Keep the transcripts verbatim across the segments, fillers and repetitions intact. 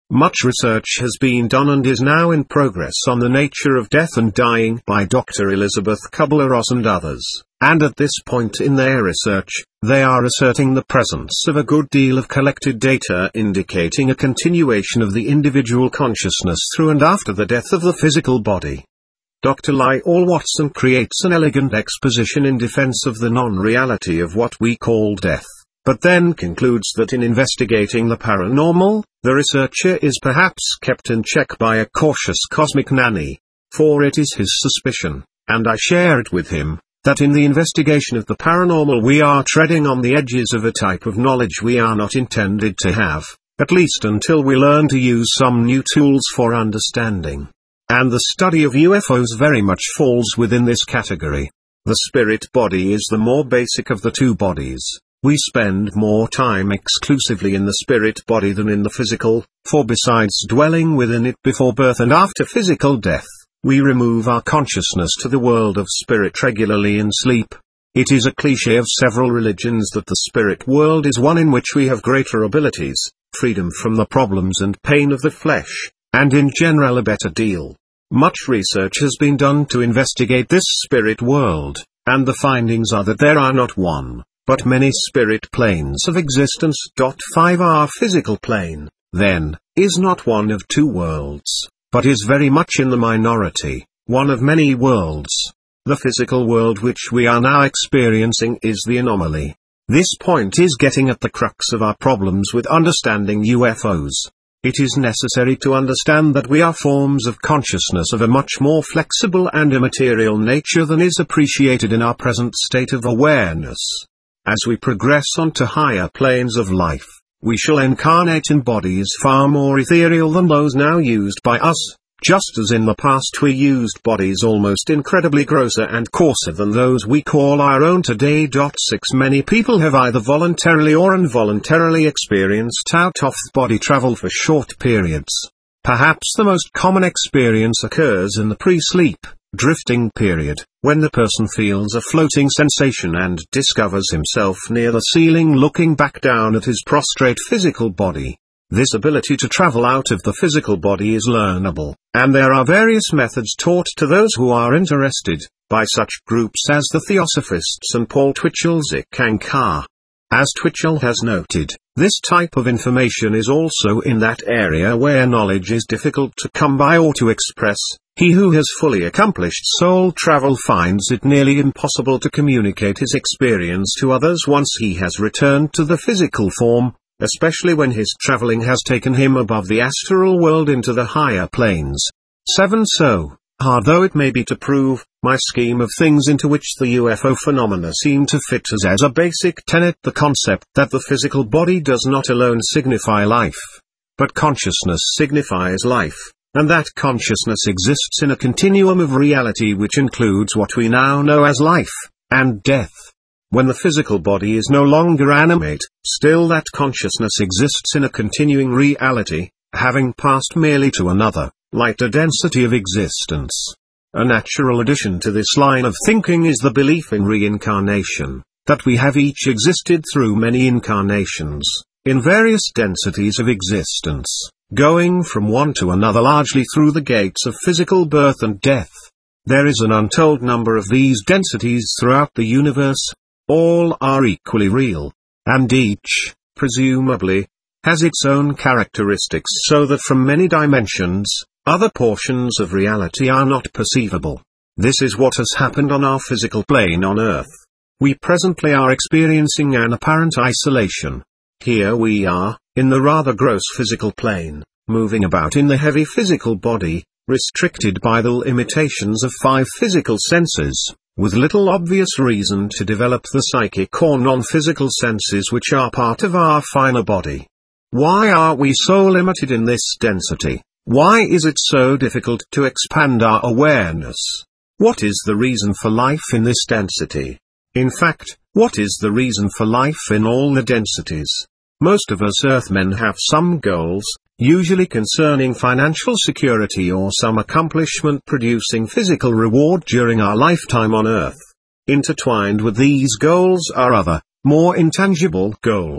Much research has been done and is now in progress on the nature of death and dying by Doctor Elizabeth Kubler-Ross and others, and at this point in their research, they are asserting the presence of a good deal of collected data indicating a continuation of the individual consciousness through and after the death of the physical body. Doctor Lyle Watson creates an elegant exposition in defense of the non-reality of what we call death, but then concludes that in investigating the paranormal, the researcher is perhaps kept in check by a cautious cosmic nanny. For it is his suspicion, and I share it with him, that in the investigation of the paranormal we are treading on the edges of a type of knowledge we are not intended to have, at least until we learn to use some new tools for understanding. And the study of U F Os very much falls within this category. The spirit body is the more basic of the two bodies. We spend more time exclusively in the spirit body than in the physical, for besides dwelling within it before birth and after physical death, we remove our consciousness to the world of spirit regularly in sleep. It is a cliché of several religions that the spirit world is one in which we have greater abilities, freedom from the problems and pain of the flesh, and in general a better deal. Much research has been done to investigate this spirit world, and the findings are that there are not one, but many spirit planes of existence. five Our physical plane, then, is not one of two worlds, but is very much in the minority, one of many worlds. The physical world which we are now experiencing is the anomaly. This point is getting at the crux of our problems with understanding U F Os. It is necessary to understand that we are forms of consciousness of a much more flexible and immaterial nature than is appreciated in our present state of awareness. As we progress onto higher planes of life, we shall incarnate in bodies far more ethereal than those now used by us, just as in the past we used bodies almost incredibly grosser and coarser than those we call our own today. six Many people have either voluntarily or involuntarily experienced out-of-body travel for short periods. Perhaps the most common experience occurs in the pre-sleep, drifting period, when the person feels a floating sensation and discovers himself near the ceiling looking back down at his prostrate physical body. This ability to travel out of the physical body is learnable, and there are various methods taught to those who are interested, by such groups as the Theosophists and Paul Twitchell's Ikankar. As Twitchell has noted, this type of information is also in that area where knowledge is difficult to come by or to express. He who has fully accomplished soul travel finds it nearly impossible to communicate his experience to others once he has returned to the physical form, especially when his traveling has taken him above the astral world into the higher planes. seven So, hard though it may be to prove, my scheme of things into which the U F O phenomena seem to fit as as a basic tenet the concept that the physical body does not alone signify life, but consciousness signifies life, and that consciousness exists in a continuum of reality which includes what we now know as life, and death. When the physical body is no longer animate, still that consciousness exists in a continuing reality, having passed merely to another, lighter density of existence. A natural addition to this line of thinking is the belief in reincarnation, that we have each existed through many incarnations, in various densities of existence, going from one to another largely through the gates of physical birth and death. There is an untold number of these densities throughout the universe. All are equally real, and each, presumably, has its own characteristics so that from many dimensions, other portions of reality are not perceivable. This is what has happened on our physical plane on Earth. We presently are experiencing an apparent isolation. Here we are, in the rather gross physical plane, moving about in the heavy physical body, restricted by the limitations of five physical senses, with little obvious reason to develop the psychic or non-physical senses which are part of our finer body. Why are we so limited in this density? Why is it so difficult to expand our awareness? What is the reason for life in this density? In fact, what is the reason for life in all the densities? Most of us Earthmen have some goals, usually concerning financial security or some accomplishment producing physical reward during our lifetime on Earth. Intertwined with these goals are other, more intangible goals,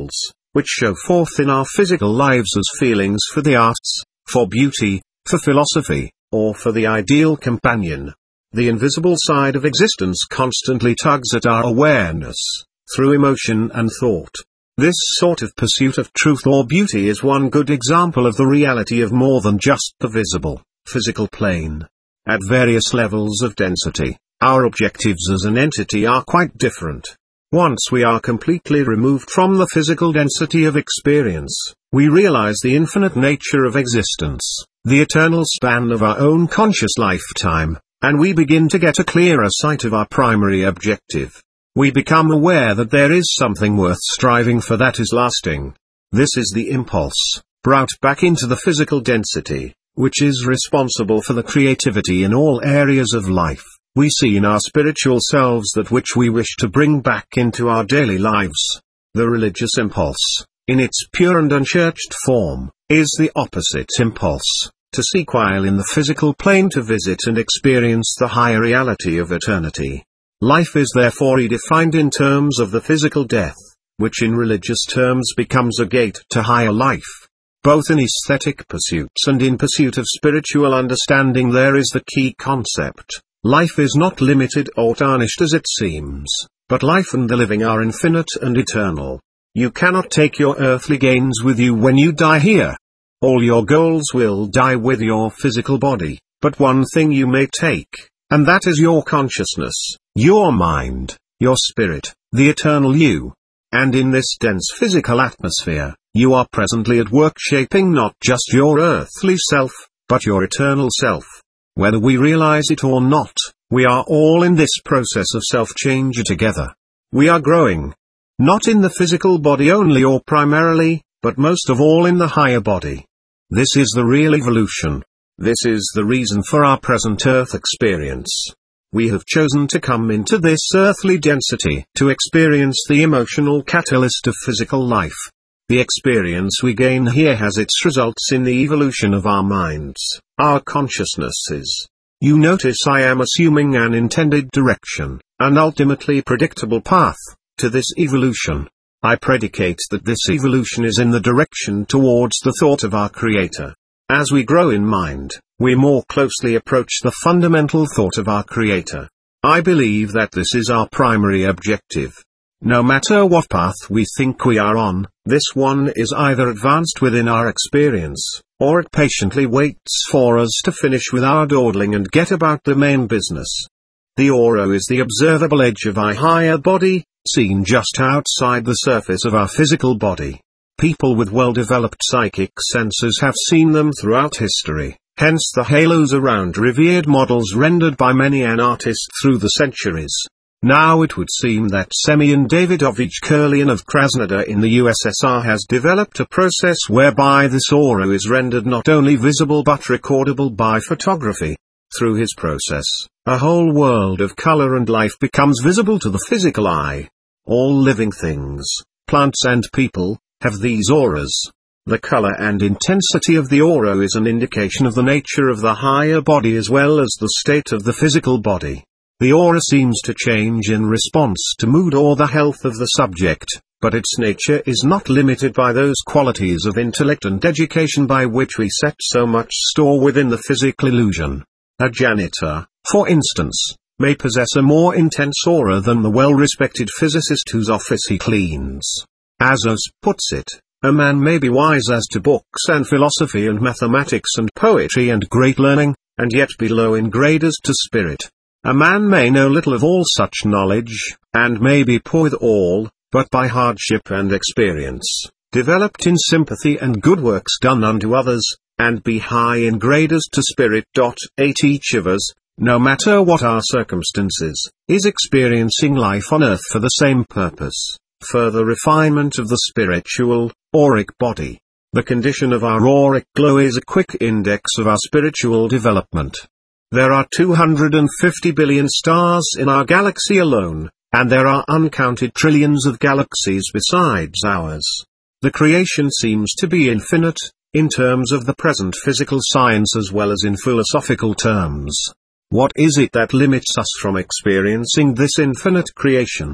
which show forth in our physical lives as feelings for the arts, for beauty, for philosophy, or for the ideal companion. The invisible side of existence constantly tugs at our awareness, through emotion and thought. This sort of pursuit of truth or beauty is one good example of the reality of more than just the visible, physical plane. At various levels of density, our objectives as an entity are quite different. Once we are completely removed from the physical density of experience, we realize the infinite nature of existence, the eternal span of our own conscious lifetime, and we begin to get a clearer sight of our primary objective. We become aware that there is something worth striving for that is lasting. This is the impulse, brought back into the physical density, which is responsible for the creativity in all areas of life. We see in our spiritual selves that which we wish to bring back into our daily lives. The religious impulse, in its pure and unchurched form, is the opposite impulse, to seek while in the physical plane to visit and experience the higher reality of eternity. Life is therefore redefined in terms of the physical death, which in religious terms becomes a gate to higher life. Both in aesthetic pursuits and in pursuit of spiritual understanding there is the key concept. Life is not limited or tarnished as it seems, but life and the living are infinite and eternal. You cannot take your earthly gains with you when you die here. All your goals will die with your physical body, but one thing you may take, and that is your consciousness, your mind, your spirit, the eternal you. And in this dense physical atmosphere, you are presently at work shaping not just your earthly self, but your eternal self. Whether we realize it or not, we are all in this process of self-change together. We are growing. Not in the physical body only or primarily, but most of all in the higher body. This is the real evolution. This is the reason for our present earth experience. We have chosen to come into this earthly density to experience the emotional catalyst of physical life. The experience we gain here has its results in the evolution of our minds, our consciousnesses. You notice I am assuming an intended direction, an ultimately predictable path, to this evolution. I predicate that this evolution is in the direction towards the thought of our Creator. As we grow in mind, we more closely approach the fundamental thought of our Creator. I believe that this is our primary objective. No matter what path we think we are on, this one is either advanced within our experience, or it patiently waits for us to finish with our dawdling and get about the main business. The aura is the observable edge of our higher body, seen just outside the surface of our physical body. People with well-developed psychic senses have seen them throughout history, hence the halos around revered models rendered by many an artist through the centuries. Now it would seem that Semyon Davidovich Kirlian of Krasnodar in the U S S R has developed a process whereby this aura is rendered not only visible but recordable by photography. Through his process, a whole world of color and life becomes visible to the physical eye. All living things, plants and people, have these auras. The color and intensity of the aura is an indication of the nature of the higher body as well as the state of the physical body. The aura seems to change in response to mood or the health of the subject, but its nature is not limited by those qualities of intellect and education by which we set so much store within the physical illusion. A janitor, for instance, may possess a more intense aura than the well-respected physicist whose office he cleans. As Oz puts it, a man may be wise as to books and philosophy and mathematics and poetry and great learning, and yet be low in grade as to spirit. A man may know little of all such knowledge, and may be poor with all, but by hardship and experience, developed in sympathy and good works done unto others, and be high in grade as to spirit. eight Each of us, no matter what our circumstances, is experiencing life on earth for the same purpose, further refinement of the spiritual, auric body. The condition of our auric glow is a quick index of our spiritual development. There are two hundred fifty billion stars in our galaxy alone, and there are uncounted trillions of galaxies besides ours. The creation seems to be infinite, in terms of the present physical science as well as in philosophical terms. What is it that limits us from experiencing this infinite creation?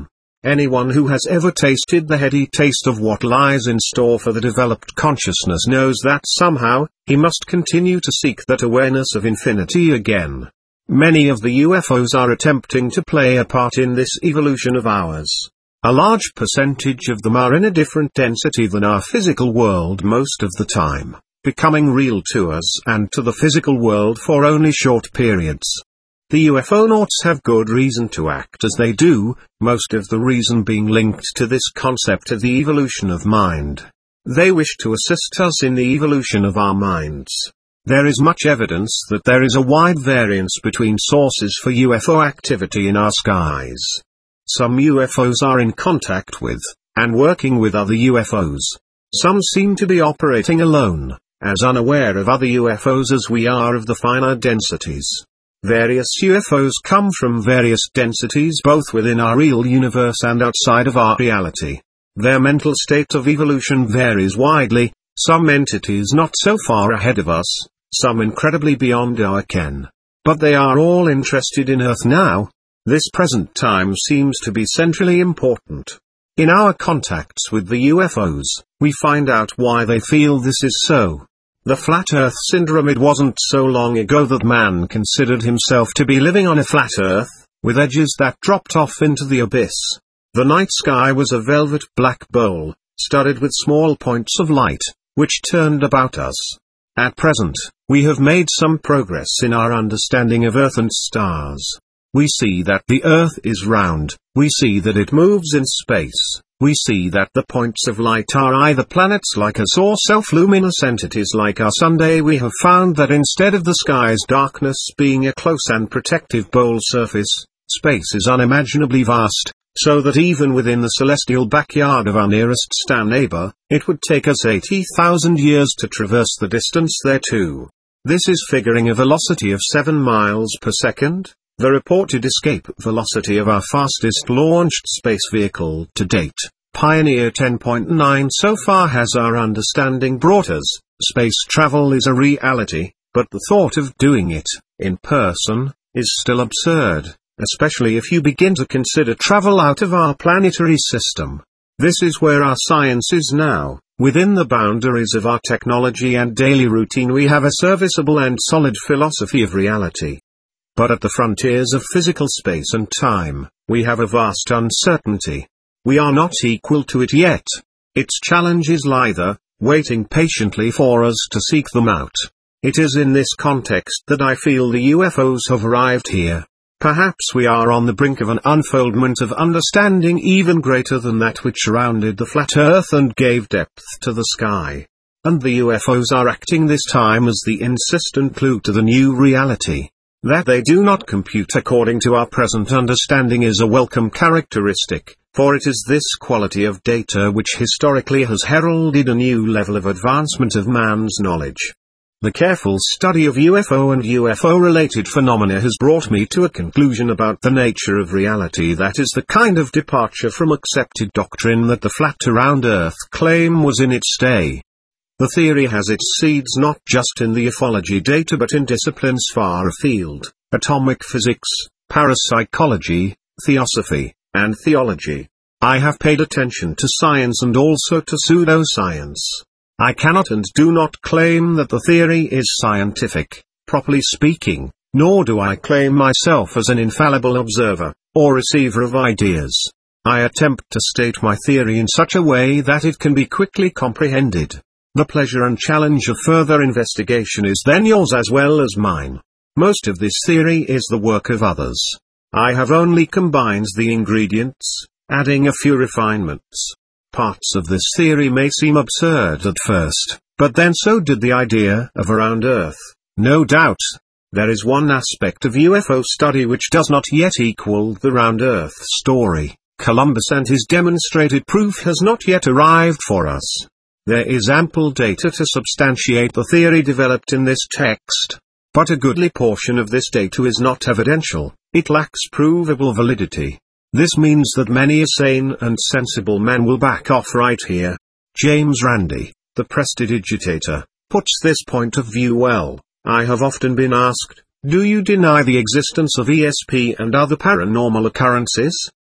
Anyone who has ever tasted the heady taste of what lies in store for the developed consciousness knows that somehow, he must continue to seek that awareness of infinity again. Many of the U F Os are attempting to play a part in this evolution of ours. A large percentage of them are in a different density than our physical world most of the time, becoming real to us and to the physical world for only short periods. The U F O nauts have good reason to act as they do, most of the reason being linked to this concept of the evolution of mind. They wish to assist us in the evolution of our minds. There is much evidence that there is a wide variance between sources for U F O activity in our skies. Some U F Os are in contact with, and working with other U F Os. Some seem to be operating alone, as unaware of other U F Os as we are of the finer densities. Various U F Os come from various densities both within our real universe and outside of our reality. Their mental state of evolution varies widely, some entities not so far ahead of us, some incredibly beyond our ken. But they are all interested in Earth now. This present time seems to be centrally important. In our contacts with the U F Os, we find out why they feel this is so. The Flat Earth Syndrome. It wasn't so long ago that man considered himself to be living on a flat Earth, with edges that dropped off into the abyss. The night sky was a velvet black bowl, studded with small points of light, which turned about us. At present, we have made some progress in our understanding of Earth and stars. We see that the Earth is round, we see that it moves in space, we see that the points of light are either planets like us or self-luminous entities like us. Someday we have found that instead of the sky's darkness being a close and protective bowl surface, space is unimaginably vast, so that even within the celestial backyard of our nearest star neighbor, it would take us eighty thousand years to traverse the distance thereto. This is figuring a velocity of seven miles per second. The reported escape velocity of our fastest launched space vehicle to date, Pioneer ten point nine. So far has our understanding brought us. Space travel is a reality, but the thought of doing it, in person, is still absurd, especially if you begin to consider travel out of our planetary system. This is where our science is now. Within the boundaries of our technology and daily routine we have a serviceable and solid philosophy of reality. But at the frontiers of physical space and time, we have a vast uncertainty. We are not equal to it yet. Its challenges lie there, waiting patiently for us to seek them out. It is in this context that I feel the U F Os have arrived here. Perhaps we are on the brink of an unfoldment of understanding even greater than that which surrounded the flat Earth and gave depth to the sky. And the U F Os are acting this time as the insistent clue to the new reality. That they do not compute according to our present understanding is a welcome characteristic, for it is this quality of data which historically has heralded a new level of advancement of man's knowledge. The careful study of U F O and U F O-related phenomena has brought me to a conclusion about the nature of reality that is the kind of departure from accepted doctrine that the flat around Earth claim was in its day. The theory has its seeds not just in the ufology data but in disciplines far afield, atomic physics, parapsychology, theosophy, and theology. I have paid attention to science and also to pseudoscience. I cannot and do not claim that the theory is scientific, properly speaking, nor do I claim myself as an infallible observer, or receiver of ideas. I attempt to state my theory in such a way that it can be quickly comprehended. The pleasure and challenge of further investigation is then yours as well as mine. Most of this theory is the work of others. I have only combined the ingredients, adding a few refinements. Parts of this theory may seem absurd at first, but then so did the idea of around Earth, no doubt. There is one aspect of U F O study which does not yet equal the round Earth story. Columbus and his demonstrated proof has not yet arrived for us. There is ample data to substantiate the theory developed in this text, but a goodly portion of this data is not evidential, it lacks provable validity. This means that many a sane and sensible man will back off right here. James Randi, the prestidigitator, puts this point of view well. I have often been asked, do you deny the existence of E S P and other paranormal occurrences?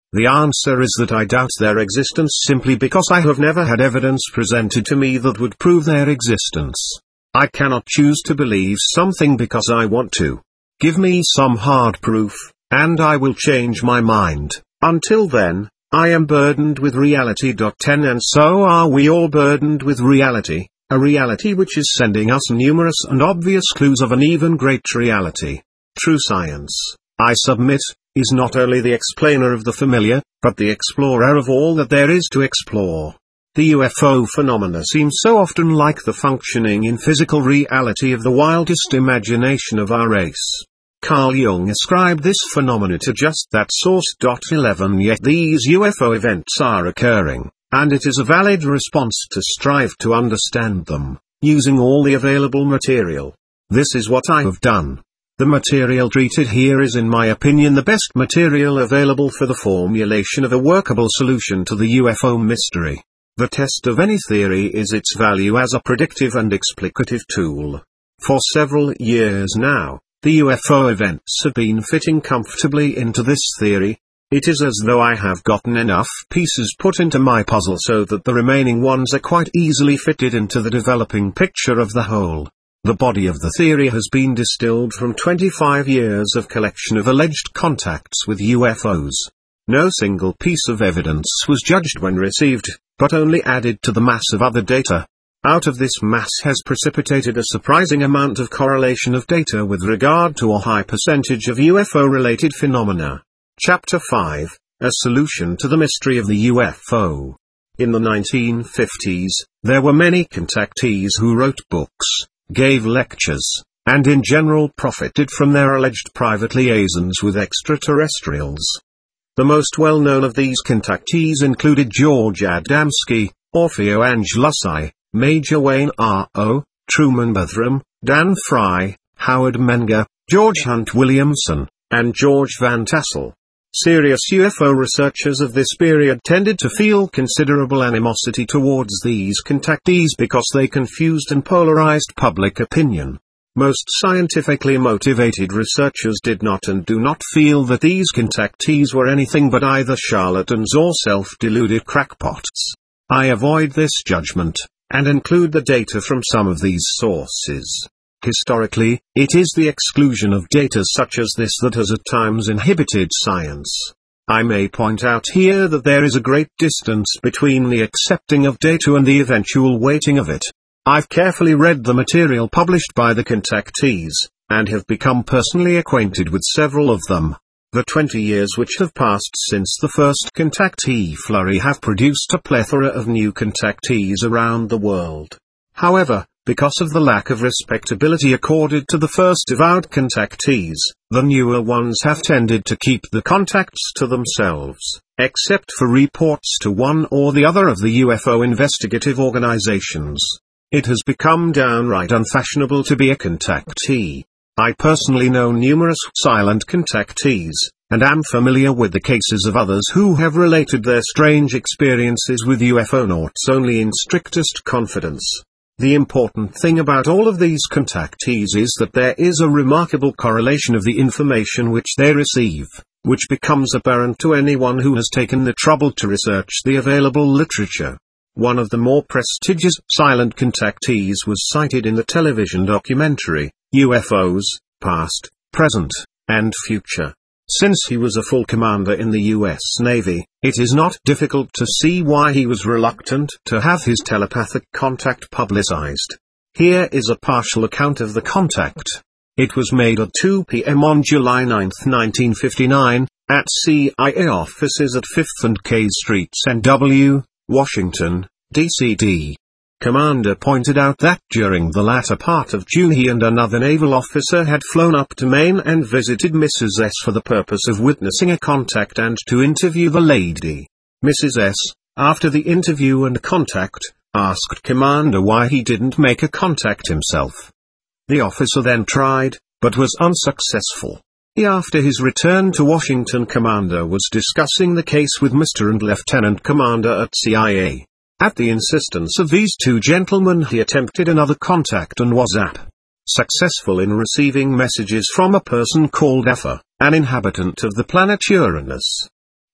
The answer is that I doubt their existence simply because I have never had evidence presented to me that would prove their existence. I cannot choose to believe something because I want to. Give me some hard proof, and I will change my mind. Until then, I am burdened with reality. ten And so are we all burdened with reality, a reality which is sending us numerous and obvious clues of an even greater reality. True science, I submit, is not only the explainer of the familiar, but the explorer of all that there is to explore. The U F O phenomena seem so often like the functioning in physical reality of the wildest imagination of our race. Carl Jung ascribed this phenomena to just that source. eleven Yet these U F O events are occurring, and it is a valid response to strive to understand them, using all the available material. This is what I have done. The material treated here is, in my opinion, the best material available for the formulation of a workable solution to the U F O mystery. The test of any theory is its value as a predictive and explicative tool. For several years now, the U F O events have been fitting comfortably into this theory. It is as though I have gotten enough pieces put into my puzzle so that the remaining ones are quite easily fitted into the developing picture of the whole. The body of the theory has been distilled from twenty-five years of collection of alleged contacts with U F Os. No single piece of evidence was judged when received, but only added to the mass of other data. Out of this mass has precipitated a surprising amount of correlation of data with regard to a high percentage of U F O-related phenomena. Chapter five, A Solution to the Mystery of the U F O. In the nineteen fifties, there were many contactees who wrote books, gave lectures, and in general profited from their alleged private liaisons with extraterrestrials. The most well-known of these contactees included George Adamski, Orfeo Angelusi, Major Wayne R O, Truman Bethram, Dan Fry, Howard Menger, George Hunt Williamson, and George Van Tassel. Serious U F O researchers of this period tended to feel considerable animosity towards these contactees because they confused and polarized public opinion. Most scientifically motivated researchers did not and do not feel that these contactees were anything but either charlatans or self-deluded crackpots. I avoid this judgment, and include the data from some of these sources. Historically, it is the exclusion of data such as this that has at times inhibited science. I may point out here that there is a great distance between the accepting of data and the eventual weighting of it. I've carefully read the material published by the contactees, and have become personally acquainted with several of them. The twenty years which have passed since the first contactee flurry have produced a plethora of new contactees around the world. However, because of the lack of respectability accorded to the first avowed contactees, the newer ones have tended to keep the contacts to themselves, except for reports to one or the other of the U F O investigative organizations. It has become downright unfashionable to be a contactee. I personally know numerous silent contactees, and am familiar with the cases of others who have related their strange experiences with U F O naughts only in strictest confidence. The important thing about all of these contactees is that there is a remarkable correlation of the information which they receive, which becomes apparent to anyone who has taken the trouble to research the available literature. One of the more prestigious silent contactees was cited in the television documentary, U F Os, Past, Present, and Future. Since he was a full commander in the U S Navy, it is not difficult to see why he was reluctant to have his telepathic contact publicized. Here is a partial account of the contact. It was made at two p m on July ninth nineteen fifty-nine, at C I A offices at fifth and K Streets N W, Washington, D C D. Commander pointed out that during the latter part of June he and another naval officer had flown up to Maine and visited Missus S for the purpose of witnessing a contact and to interview the lady. Missus S, after the interview and contact, asked Commander why he didn't make a contact himself. The officer then tried, but was unsuccessful. After his return to Washington, Commander was discussing the case with Mister and Lieutenant Commander at C I A. At the insistence of these two gentlemen, he attempted another contact and was ap. successful in receiving messages from a person called Afa, an inhabitant of the planet Uranus.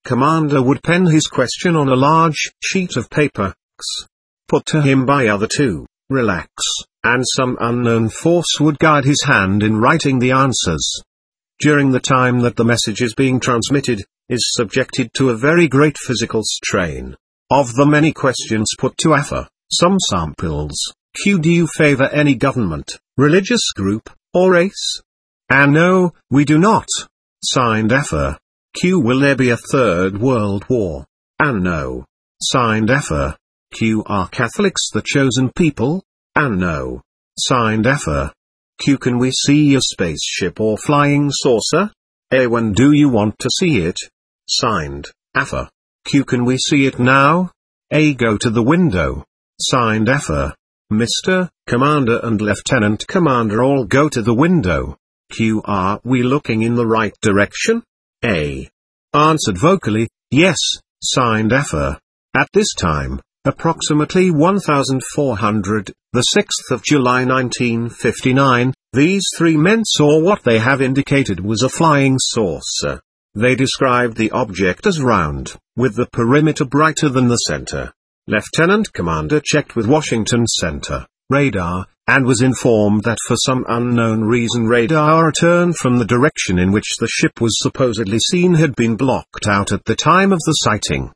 Commander would pen his question on a large sheet of paper, put to him by other two, relax, and some unknown force would guide his hand in writing the answers. During the time that the message is being transmitted, is subjected to a very great physical strain. Of the many questions put to A F A, some samples, Q. Do you favor any government, religious group, or race? And no, we do not. Signed A F A. Q. Will there be a third world war? And no. Signed A F A. Q. Are Catholics the chosen people? And no. Signed A F A. Q. Can we see a spaceship or flying saucer? A. When do you want to see it? Signed, A F A. Q. Can we see it now? A. Go to the window. Signed, A F A. Mister Commander and Lieutenant Commander all go to the window. Q. Are we looking in the right direction? A. Answered vocally, yes. Signed, A F A. At this time, approximately one thousand four hundred, the sixth of July nineteen fifty-nine, these three men saw what they have indicated was a flying saucer. They described the object as round, with the perimeter brighter than the center. Lieutenant Commander checked with Washington Center radar, and was informed that for some unknown reason radar returned from the direction in which the ship was supposedly seen had been blocked out at the time of the sighting.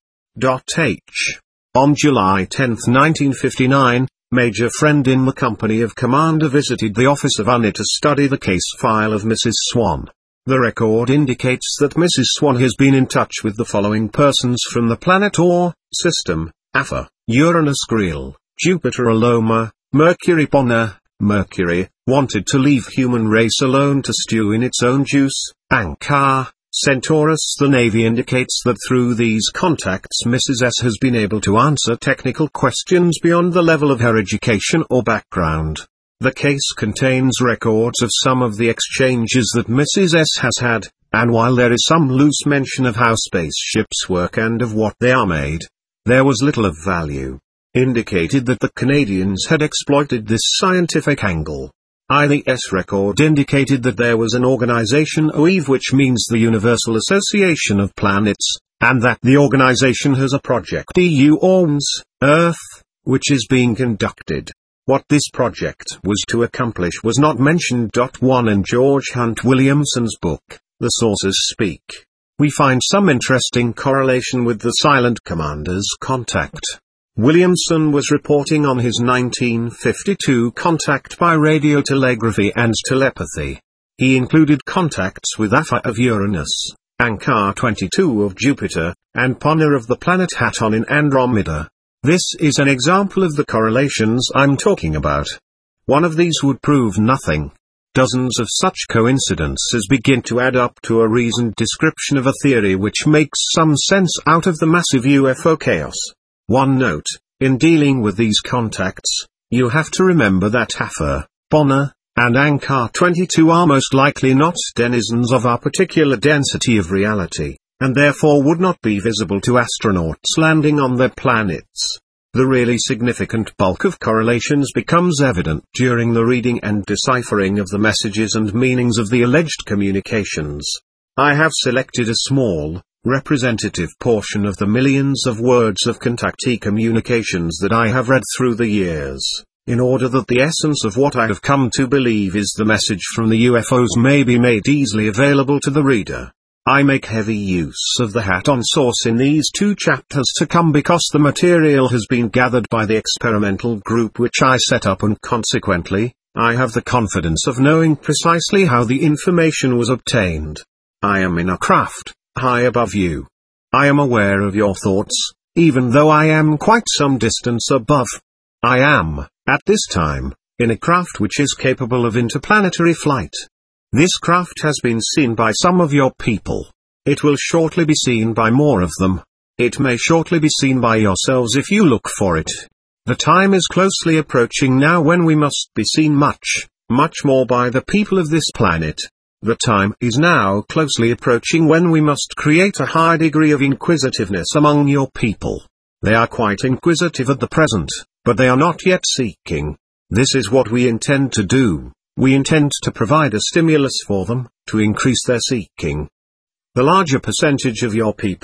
H. On July tenth nineteen fifty-nine, Major Friend in the company of Commander visited the office of U N I to study the case file of Missus Swan. The record indicates that Missus Swan has been in touch with the following persons from the planet or system: A F A, Uranus Grial, Jupiter Aloma, Mercury Bonner. Mercury wanted to leave human race alone to stew in its own juice. Anchor, Centaurus. The Navy indicates that through these contacts Missus S has been able to answer technical questions beyond the level of her education or background. The case contains records of some of the exchanges that Missus S has had, and while there is some loose mention of how spaceships work and of what they are made, there was little of value indicated that the Canadians had exploited this scientific angle. I The S record indicated that there was an organization O E V, which means the Universal Association of Planets, and that the organization has a project E U O M S, Earth, which is being conducted. What this project was to accomplish was not mentioned. one In George Hunt Williamson's book, The Sources Speak, we find some interesting correlation with the Silent Commander's contact. Williamson was reporting on his nineteen fifty-two contact by radiotelegraphy and telepathy. He included contacts with A F A of Uranus, Anchor twenty-two of Jupiter, and Ponner of the planet Haton in Andromeda. This is an example of the correlations I'm talking about. One of these would prove nothing. Dozens of such coincidences begin to add up to a reasoned description of a theory which makes some sense out of the massive U F O chaos. One note: in dealing with these contacts, you have to remember that A F A, Bonner, and Anchor twenty-two are most likely not denizens of our particular density of reality, and therefore would not be visible to astronauts landing on their planets. The really significant bulk of correlations becomes evident during the reading and deciphering of the messages and meanings of the alleged communications. I have selected a small, representative portion of the millions of words of contactee communications that I have read through the years, in order that the essence of what I have come to believe is the message from the U F Os may be made easily available to the reader. I make heavy use of the Haton source in these two chapters to come because the material has been gathered by the experimental group which I set up, and consequently, I have the confidence of knowing precisely how the information was obtained. I am in a craft high above you. I am aware of your thoughts, even though I am quite some distance above. I am, at this time, in a craft which is capable of interplanetary flight. This craft has been seen by some of your people. It will shortly be seen by more of them. It may shortly be seen by yourselves if you look for it. The time is closely approaching now when we must be seen much, much more by the people of this planet. The time is now closely approaching when we must create a high degree of inquisitiveness among your people. They are quite inquisitive at the present, but they are not yet seeking. This is what we intend to do. We intend to provide a stimulus for them, to increase their seeking. The larger percentage of your people,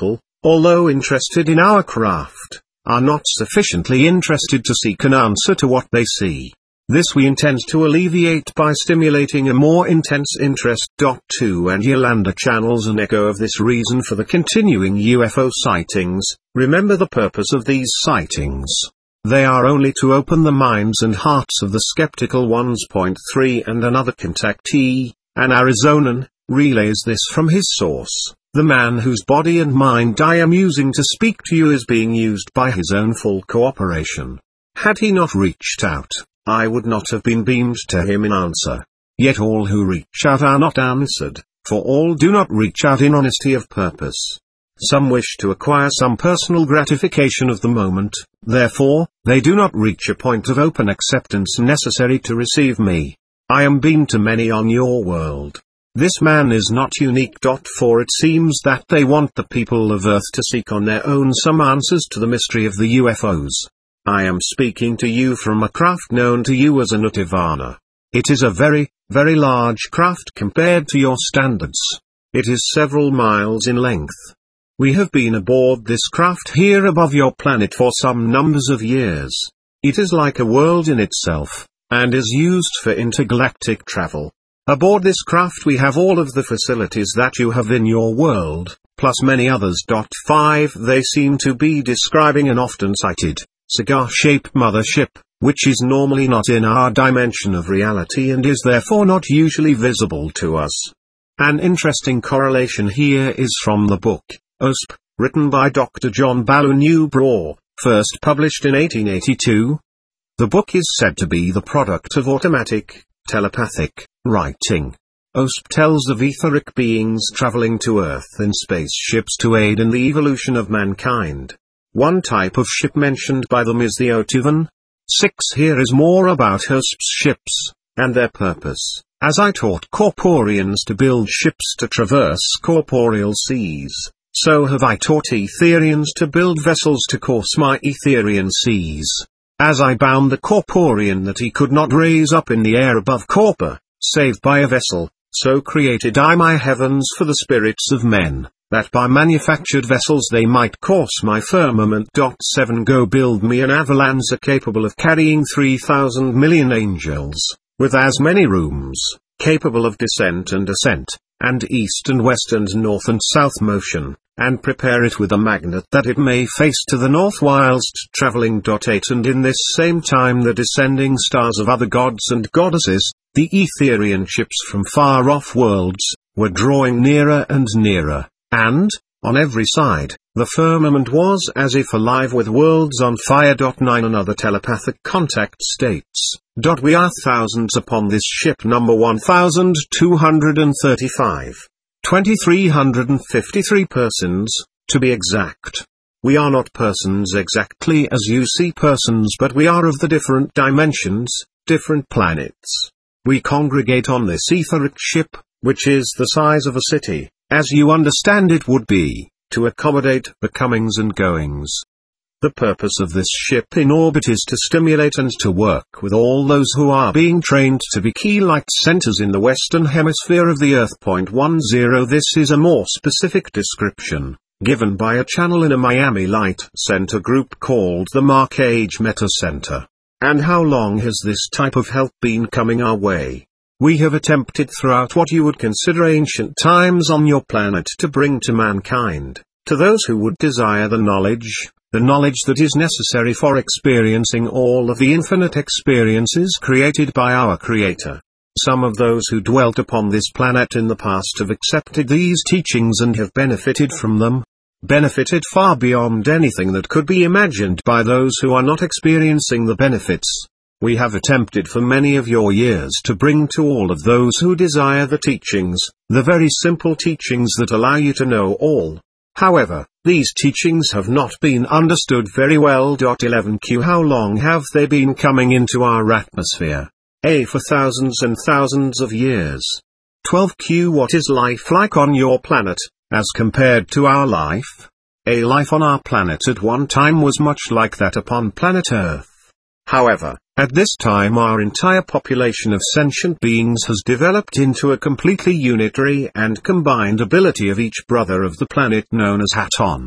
although interested in our craft, are not sufficiently interested to seek an answer to what they see. This we intend to alleviate by stimulating a more intense interest. two and Yolanda channels an echo of this reason for the continuing U F O sightings. Remember the purpose of these sightings. They are only to open the minds and hearts of the skeptical ones. Point three and another contactee, an Arizonan, relays this from his source. The man whose body and mind I am using to speak to you is being used by his own full cooperation. Had he not reached out, I would not have been beamed to him in answer. Yet all who reach out are not answered, for all do not reach out in honesty of purpose. Some wish to acquire some personal gratification of the moment, therefore, they do not reach a point of open acceptance necessary to receive me. I am beamed to many on your world. This man is not unique. For it seems that they want the people of Earth to seek on their own some answers to the mystery of the U F Os. I am speaking to you from a craft known to you as a Nirvana. It is a very, very large craft compared to your standards. It is several miles in length. We have been aboard this craft here above your planet for some numbers of years. It is like a world in itself, and is used for intergalactic travel. Aboard this craft we have all of the facilities that you have in your world, plus many others. five They seem to be describing an often cited, cigar-shaped mothership, which is normally not in our dimension of reality and is therefore not usually visible to us. An interesting correlation here is from the book, O S P, written by Doctor John Ballou Newbraw, first published in eighteen eighty-two. The book is said to be the product of automatic, telepathic, writing. O S P tells of etheric beings traveling to Earth in spaceships to aid in the evolution of mankind. One type of ship mentioned by them is the Otuvan. six Here is more about O S P's ships, and their purpose. As I taught Corporians to build ships to traverse corporeal seas, so have I taught Etherians to build vessels to course my Etherian seas. As I bound the Corporian that he could not raise up in the air above Corpor, save by a vessel, so created I my heavens for the spirits of men, that by manufactured vessels they might course my firmament. seven Go build me an Avalanza capable of carrying three thousand million angels, with as many rooms, capable of descent and ascent, and east and west and north and south motion, and prepare it with a magnet that it may face to the north whilst travelling. eight And in this same time the descending stars of other gods and goddesses, the Etherian ships from far-off worlds, were drawing nearer and nearer, and, on every side, the firmament was as if alive with worlds on fire. nine Another telepathic contact states, We are thousands upon this ship number one thousand two hundred thirty-five. twenty-three hundred fifty-three persons, to be exact. We are not persons exactly as you see persons, but we are of the different dimensions, different planets. We congregate on this etheric ship, which is the size of a city, as you understand it would be, to accommodate the comings and goings. The purpose of this ship in orbit is to stimulate and to work with all those who are being trained to be key light centers in the western hemisphere of the Earth. Point ten This is a more specific description, given by a channel in a Miami Light Center group called the Mark Age Meta Center. And how long has this type of help been coming our way? We have attempted throughout what you would consider ancient times on your planet to bring to mankind, to those who would desire the knowledge, the knowledge that is necessary for experiencing all of the infinite experiences created by our Creator. Some of those who dwelt upon this planet in the past have accepted these teachings and have benefited from them. Benefited far beyond anything that could be imagined by those who are not experiencing the benefits. We have attempted for many of your years to bring to all of those who desire the teachings, the very simple teachings that allow you to know all. However, these teachings have not been understood very well. eleven Q How long have they been coming into our atmosphere? A. For thousands and thousands of years. twelve Q What is life like on your planet, as compared to our life? A. Life on our planet at one time was much like that upon planet Earth. However, at this time our entire population of sentient beings has developed into a completely unitary and combined ability of each brother of the planet known as Haton.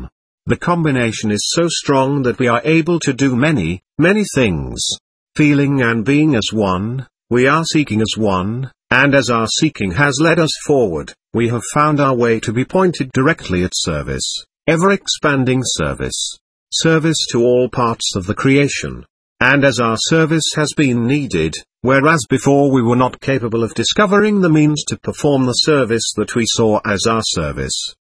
The combination is so strong that we are able to do many, many things. Feeling and being as one, we are seeking as one, and as our seeking has led us forward, we have found our way to be pointed directly at service, ever-expanding service. Service to all parts of the creation. And as our service has been needed, whereas before we were not capable of discovering the means to perform the service that we saw as our service,